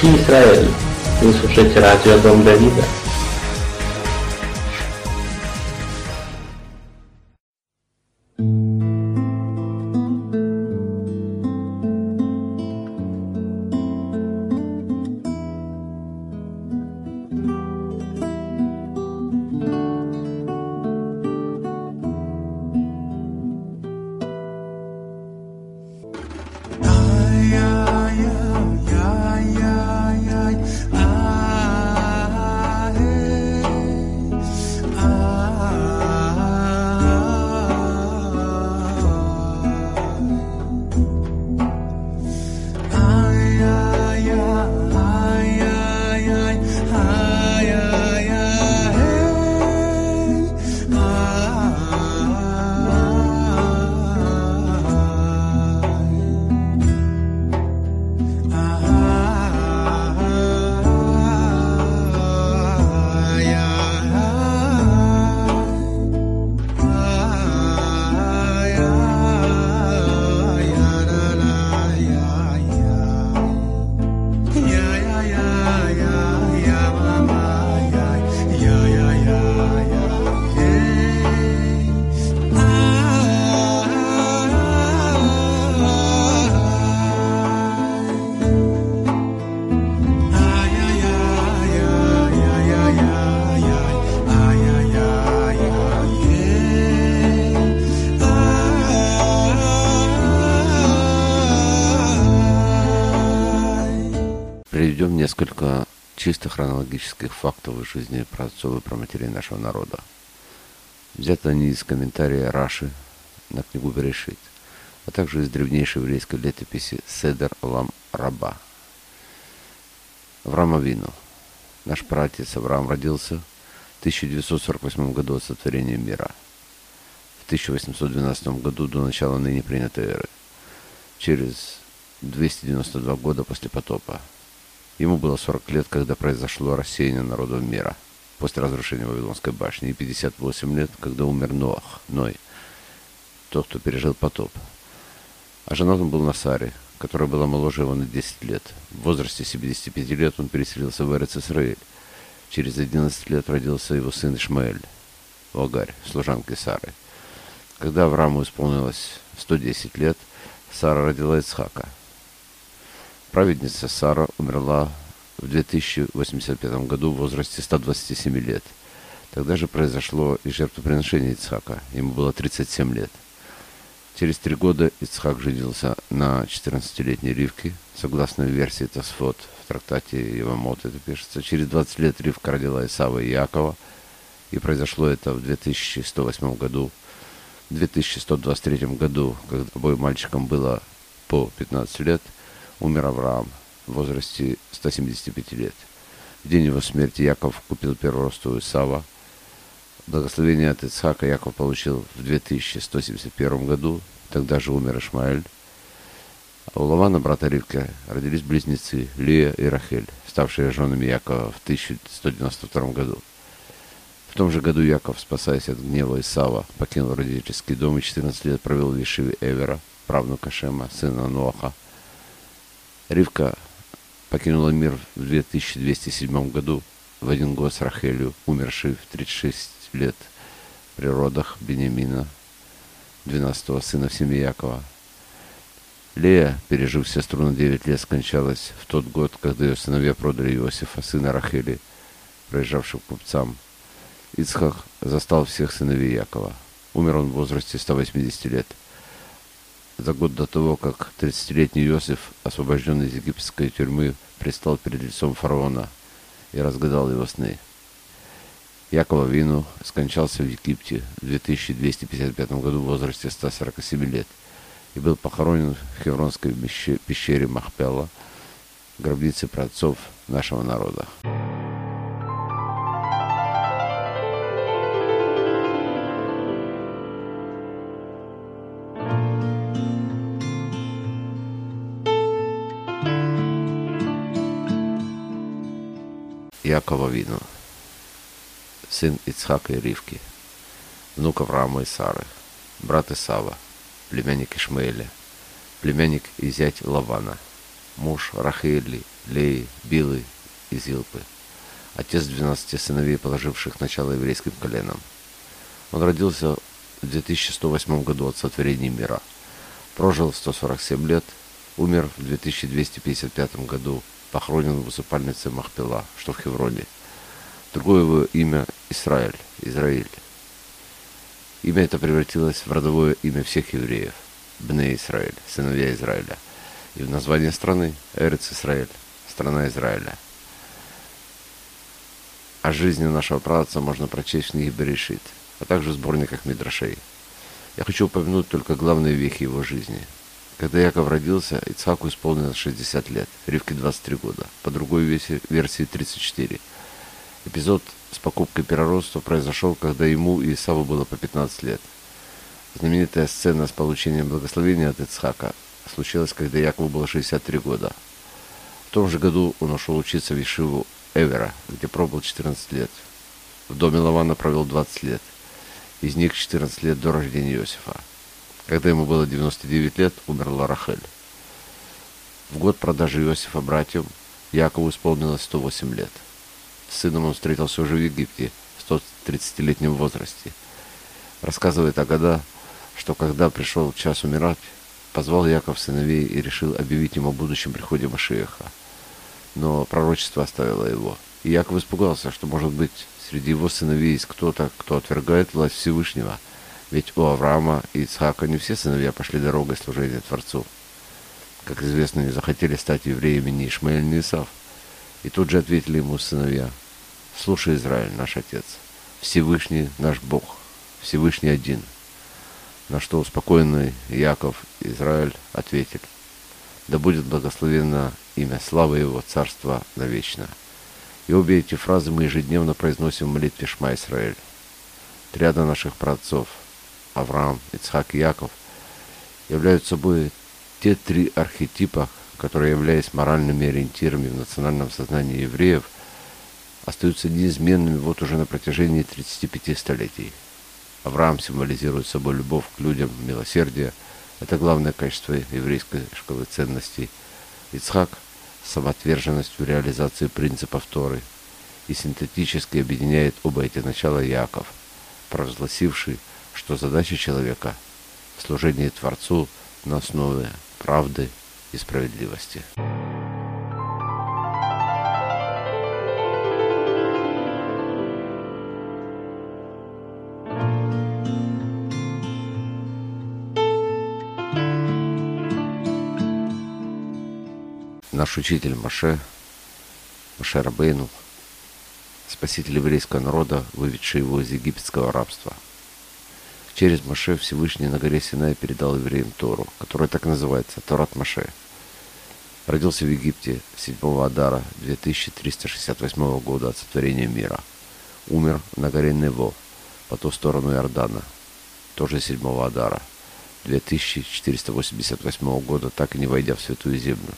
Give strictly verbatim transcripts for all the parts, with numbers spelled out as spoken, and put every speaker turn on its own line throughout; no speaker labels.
Шалши Исраэль. Вы слушаете радио Дом Давида.
Приведем несколько чисто хронологических фактов из жизни праотцов и праматерей нашего народа. Взяты они из комментария Раши на книгу Берешит, а также из древнейшей еврейской летописи Седер Олам Раба. Авраам Авину. Наш праотец Авраам родился в тысяча девятьсот сорок восьмом году от сотворения мира, в тысяча восемьсот двенадцатом году до начала ныне принятой эры, через двести девяносто два года после потопа. Ему было сорок лет, когда произошло рассеяние народов мира после разрушения Вавилонской башни, и пятьдесят восемь лет, когда умер Ноах, Ной, тот, кто пережил потоп. А женат он был на Саре, которая была моложе его на десять лет. В возрасте семидесяти пяти лет он переселился в Эрец Исраэль. Через одиннадцать лет родился его сын Ишмаэль, Огарь, служанкой Сары. Когда Аврааму исполнилось сто десять лет, Сара родила Ицхака. Праведница Сара умерла в две тысячи восемьдесят пятом году в возрасте ста двадцати семи лет. Тогда же произошло и жертвоприношение Ицхака. Ему было тридцать семь лет. Через три года Ицхак женился на четырнадцатилетней Ривке. Согласно версии Тосфот в трактате Евамот это пишется. Через двадцать лет Ривка родила Исава и Иакова. И произошло это в две тысячи сто восьмом году. В две тысячи сто двадцать третьем году, когда обоим мальчикам было по пятнадцать лет, умер Авраам в возрасте ста семидесяти пяти лет. В день его смерти Яков купил первородство Исава. Благословение от Ицхака Яков получил в две тысячи сто семьдесят первом году. Тогда же умер Ишмаэль. А у Лавана, брата Ривки, родились близнецы Лея и Рахель, ставшие женами Якова в тысяча сто девяносто втором году. В том же году Яков, спасаясь от гнева Исава, покинул родительский дом и четырнадцать лет провел в Ешиве Эвера, правнука Шема, сына Ноаха. Ривка покинула мир в две тысячи двести седьмом году, в один год с Рахелью, умершей в тридцать шесть лет при родах Беньямина, двенадцатого сына в семье Якова. Лея, пережив сестру на девять лет, скончалась в тот год, когда ее сыновья продали Иосифа, сына Рахели, проезжавшим купцам. Ицхак застал всех сыновей Якова. Умер он в возрасте ста восьмидесяти лет. За год до того, как тридцатилетний Иосиф, освобожденный из египетской тюрьмы, предстал перед лицом фараона и разгадал его сны. Яков Авину скончался в Египте в две тысячи двести пятьдесят пятом году в возрасте ста сорока семи лет и был похоронен в Хевронской пещере Махпела, гробнице праотцов нашего народа. Яков Авину, сын Ицхака и Ривки, внук Авраама и Сары, брат Исава, племянник Ишмаэля, племянник и зять Лавана, муж Рахели Леи, Билы и Зилпы. Отец двенадцати сыновей, положивших начало еврейским коленам. Он родился в две тысячи сто восьмом году от сотворения мира. Прожил сто сорок семь лет, умер в две тысячи двести пятьдесят пятом году, похоронен в усыпальнице Махпела, что в Хевроне. Другое его имя Исраэль, Израиль. Имя это превратилось в родовое имя всех евреев, Бней Исраэль, сыновья Израиля. И в название страны Эрец Исраэль, страна Израиля. О жизни нашего праотца можно прочесть в книге Берешит, а также в сборниках Мидрашей. Я хочу упомянуть только главные вехи его жизни. Когда Яков родился, Ицхаку исполнилось шестьдесят лет, Ривке двадцать три года, по другой версии тридцать четыре. Эпизод с покупкой первородства произошел, когда ему и Исаву было по пятнадцать лет. Знаменитая сцена с получением благословения от Ицхака случилась, когда Якову было шестьдесят три года. В том же году он ушел учиться в Ешиву Эвера, где пробыл четырнадцать лет. В доме Лавана провел двадцать лет, из них четырнадцать лет до рождения Иосифа. Когда ему было девяносто девять лет, умерла Рахель. В год продажи Иосифа братьям Якову исполнилось сто восемь лет. С сыном он встретился уже в Египте, в сто тридцатилетнем возрасте. Рассказывает Агада, что когда пришел час умирать, позвал Яков сыновей и решил объявить им о будущем приходе Машиаха. Но пророчество оставило его. И Яков испугался, что, может быть, среди его сыновей есть кто-то, кто отвергает власть Всевышнего. Ведь у Авраама и Ицхака не все сыновья пошли дорогой служения Творцу. Как известно, не захотели стать евреями ни Ишмаэль, ни Исав. И тут же ответили ему сыновья: «Слушай, Израиль, наш отец, Всевышний наш Бог, Всевышний один». На что успокоенный Яков и Израиль ответили: «Да будет благословенно имя славы его, царства навечно». И обе эти фразы мы ежедневно произносим в молитве Шма Исраэль. Триада наших праотцов Авраам, Ицхак и Яков являются собой те три архетипа, которые, являясь моральными ориентирами в национальном сознании евреев, остаются неизменными вот уже на протяжении тридцати пяти столетий. Авраам символизирует собой любовь к людям, милосердие. Это главное качество еврейской школы ценностей. Ицхак – самоотверженность в реализации принципов Торы. И синтетически объединяет оба эти начала Яков, провозгласивший, что задача человека – в служении Творцу на основе правды и справедливости. Наш учитель Моше, Моше Рабейну, спаситель еврейского народа, выведший его из египетского рабства. Через Моше Всевышний на горе Синай передал евреям Тору, которая так называется, Торат Моше. Родился в Египте седьмого Адара две тысячи триста шестьдесят восьмого года от сотворения мира. Умер на горе Нево, по ту сторону Иордана, тоже седьмого Адара две тысячи четыреста восемьдесят восьмого года, так и не войдя в Святую Землю.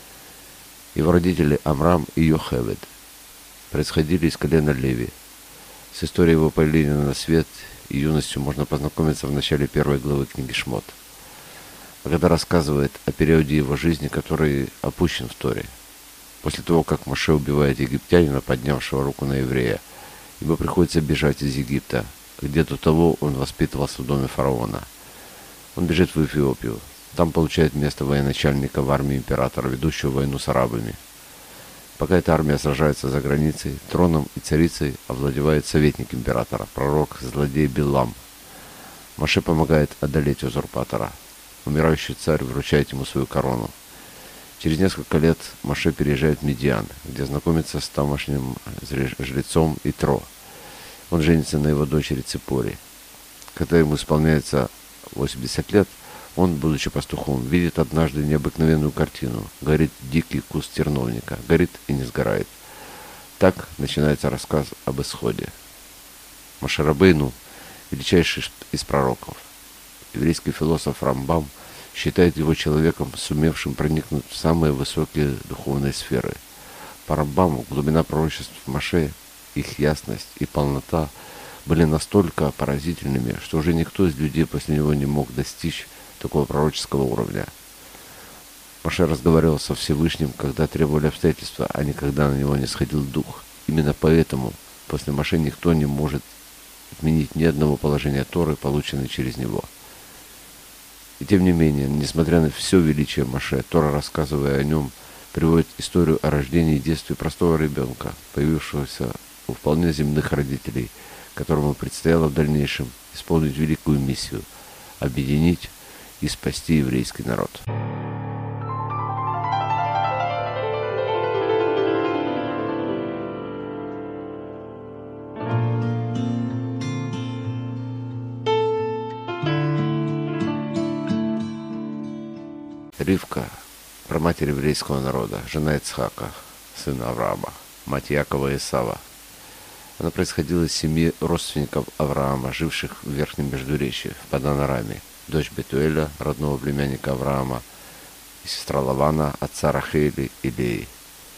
Его родители Амрам и Йохевед происходили из колена Леви. С историей его появления на свет и юностью можно познакомиться в начале первой главы книги Шмот. Агада рассказывает о периоде его жизни, который опущен в Торе. После того, как Моше убивает египтянина, поднявшего руку на еврея, ему приходится бежать из Египта, где до того он воспитывался в доме фараона. Он бежит в Эфиопию. Там получает место военачальника в армии императора, ведущего войну с арабами. Пока эта армия сражается за границей, троном и царицей овладевает советник императора, пророк-злодей Билам. Моше помогает одолеть узурпатора. Умирающий царь вручает ему свою корону. Через несколько лет Моше переезжает в Медиан, где знакомится с тамошним жрецом Итро. Он женится на его дочери Ципоре. Когда ему исполняется восемьдесят лет, он, будучи пастухом, видит однажды необыкновенную картину. Горит дикий куст терновника, горит и не сгорает. Так начинается рассказ об исходе. Моше Рабейну – величайший из пророков. Еврейский философ Рамбам считает его человеком, сумевшим проникнуть в самые высокие духовные сферы. По Рамбаму глубина пророчеств Моше, их ясность и полнота были настолько поразительными, что уже никто из людей после него не мог достичь такого пророческого уровня. Моше разговаривал со Всевышним, когда требовали обстоятельства, а не когда на него не сходил дух. Именно поэтому после Моше никто не может отменить ни одного положения Торы, полученной через него. И тем не менее, несмотря на все величие Моше, Тора, рассказывая о нем, приводит историю о рождении и детстве простого ребенка, появившегося у вполне земных родителей, которому предстояло в дальнейшем исполнить великую миссию – объединить и спасти еврейский народ. Ривка, праматерь еврейского народа, жена Ицхака, сына Авраама, мать Якова и Исава. Она происходила из семьи родственников Авраама, живших в Верхнем Междуречье, в Падан-Араме, дочь Бетуэля, родного племянника Авраама, и сестра Лавана, отца Рахели и Леи.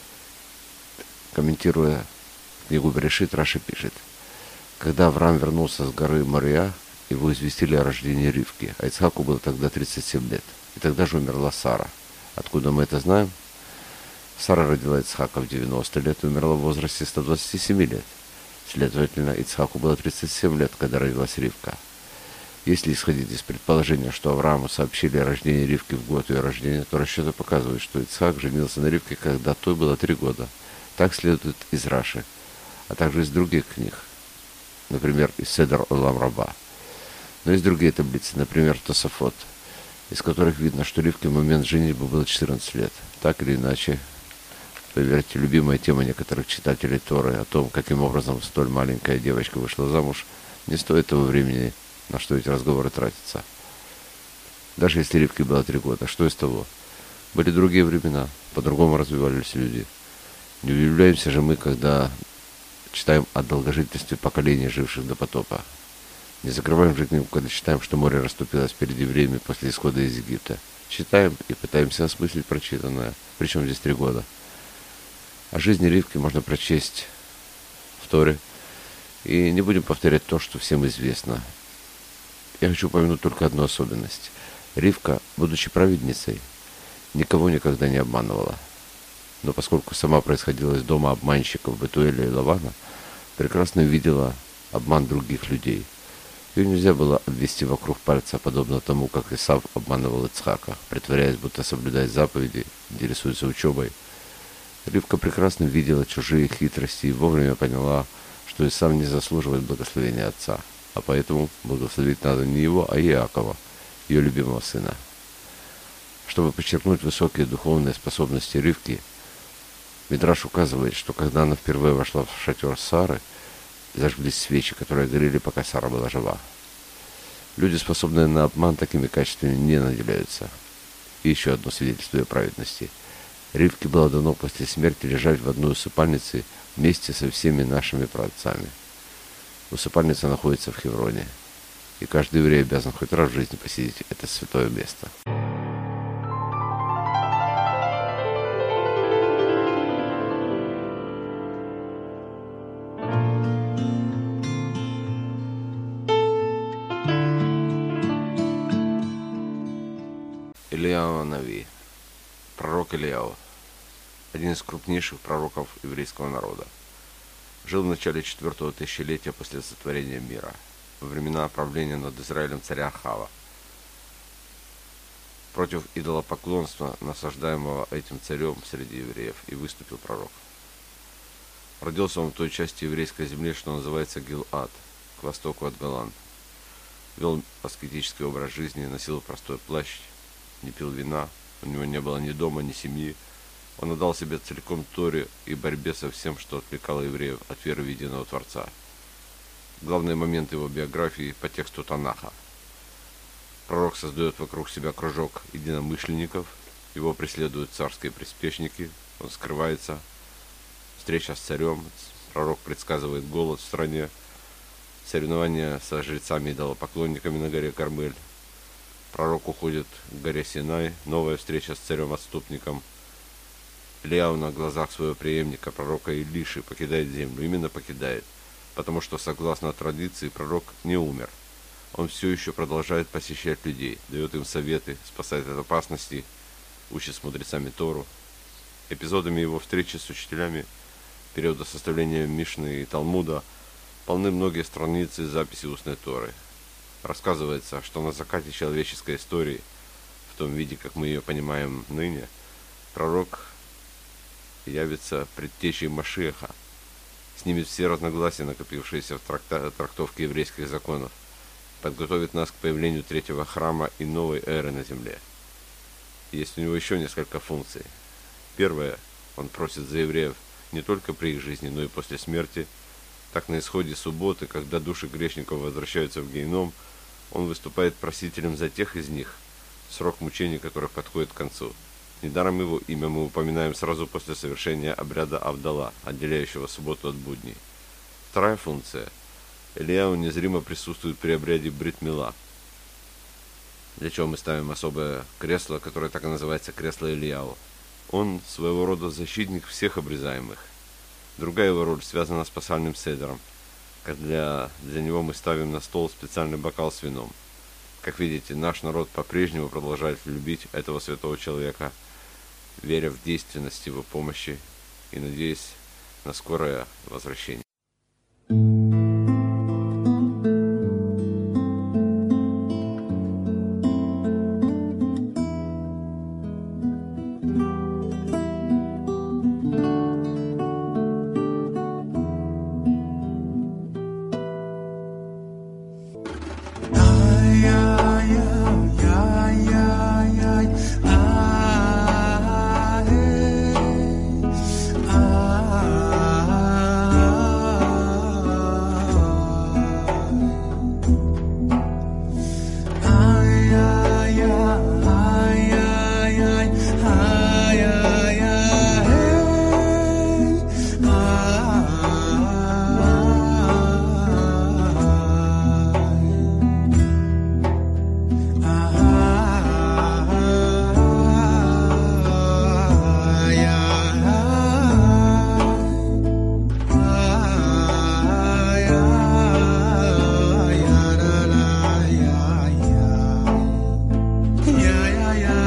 Комментируя книгу Берешит, Раши пишет: когда Авраам вернулся с горы Мория, его известили о рождении Ривки, а Ицхаку было тогда тридцать семь лет. И тогда же умерла Сара. Откуда мы это знаем? Сара родила Ицхака в девяносто лет и умерла в возрасте ста двадцати семи лет. Следовательно, Ицхаку было тридцать семь лет, когда родилась Ривка. Если исходить из предположения, что Аврааму сообщили о рождении Ривки в год ее рождения, то расчеты показывают, что Ицхак женился на Ривке, когда той было три года. Так следует из Раши, а также из других книг, например, из Седер Олам Раба. Но есть другие таблицы, например, Тосафот, из которых видно, что Ривке в момент женитьбы было четырнадцать лет. Так или иначе, поверьте, любимая тема некоторых читателей Торы о том, каким образом столь маленькая девочка вышла замуж, не стоит того времени, на что эти разговоры тратятся. Даже если Ривке было три года, что из того? Были другие времена, по-другому развивались люди. Не удивляемся же мы, когда читаем о долгожительстве поколений, живших до потопа. Не закрываем же книгу, когда читаем, что море расступилось перед евреями после исхода из Египта. Читаем и пытаемся осмыслить прочитанное. Причем здесь три года. О жизни Ривки можно прочесть в Торе. И не будем повторять то, что всем известно. Я хочу упомянуть только одну особенность. Ривка, будучи праведницей, никого никогда не обманывала. Но поскольку сама происходила из дома обманщиков Бетуэля и Лавана, прекрасно видела обман других людей. Ее нельзя было обвести вокруг пальца, подобно тому, как Исав обманывал Ицхака, притворяясь, будто соблюдает заповеди, интересуется учебой. Ривка прекрасно видела чужие хитрости и вовремя поняла, что Исав не заслуживает благословения отца, а поэтому благословить надо не его, а Иакова, ее любимого сына. Чтобы подчеркнуть высокие духовные способности Ривки, Мидраш указывает, что когда она впервые вошла в шатер Сары, зажглись свечи, которые горели, пока Сара была жива. Люди, способные на обман, такими качествами не наделяются. И еще одно свидетельство ее праведности. Ривке было дано после смерти лежать в одной усыпальнице вместе со всеми нашими праотцами. Усыпальница находится в Хевроне, и каждый еврей обязан хоть раз в жизни посетить это святое место. Илияу Нави, пророк Илияу, один из крупнейших пророков еврейского народа, жил в начале четвертого тысячелетия после сотворения мира, во времена правления над Израилем царя Ахава. Против идолопоклонства, насаждаемого этим царем среди евреев, и выступил пророк. Родился он в той части еврейской земли, что называется Гилад, к востоку от Голан. Вел аскетический образ жизни, носил простой плащ, не пил вина, у него не было ни дома, ни семьи. Он отдал себя целиком Торе и борьбе со всем, что отвлекало евреев от веры в единого Творца. Главный момент его биографии по тексту Танаха. Пророк создает вокруг себя кружок единомышленников, его преследуют царские приспешники, он скрывается, встреча с царем, пророк предсказывает голод в стране, соревнования со жрецами-идолопоклонниками на горе Кармель. Пророк уходит к горе Синай, новая встреча с царем-отступником. Илияу на глазах своего преемника, пророка Илиши, покидает землю. Именно покидает, потому что, согласно традиции, пророк не умер. Он все еще продолжает посещать людей, дает им советы, спасает от опасностей.
учит с мудрецами Тору. Эпизодами его встречи с учителями периода составления Мишны и Талмуда полны многие страницы записи устной Торы. Рассказывается, что на закате человеческой истории, в том виде, как мы ее понимаем ныне, пророк явится предтечей Машиаха, снимет все разногласия, накопившиеся в тракта- трактовке еврейских законов, подготовит нас к появлению третьего храма и новой эры на земле. Есть у него еще несколько функций. Первое, он просит за евреев не только при их жизни, но и после смерти. Так на исходе субботы, когда души грешников возвращаются в геном, он выступает просителем за тех из них, срок мучений которых подходит к концу. Недаром его имя мы упоминаем сразу после совершения обряда Авдала, отделяющего субботу от будней. Вторая функция. Элияу незримо присутствует при обряде Брит Мила, для чего мы ставим особое кресло, которое так и называется кресло Элияу. Он своего рода защитник всех обрезаемых. Другая его роль связана с пасхальным седером, как для, для него мы ставим на стол специальный бокал с вином. Как видите, наш народ по-прежнему продолжает любить этого святого человека, веря в действенность его помощи и надеясь на скорое возвращение.
Yeah, yeah, yeah.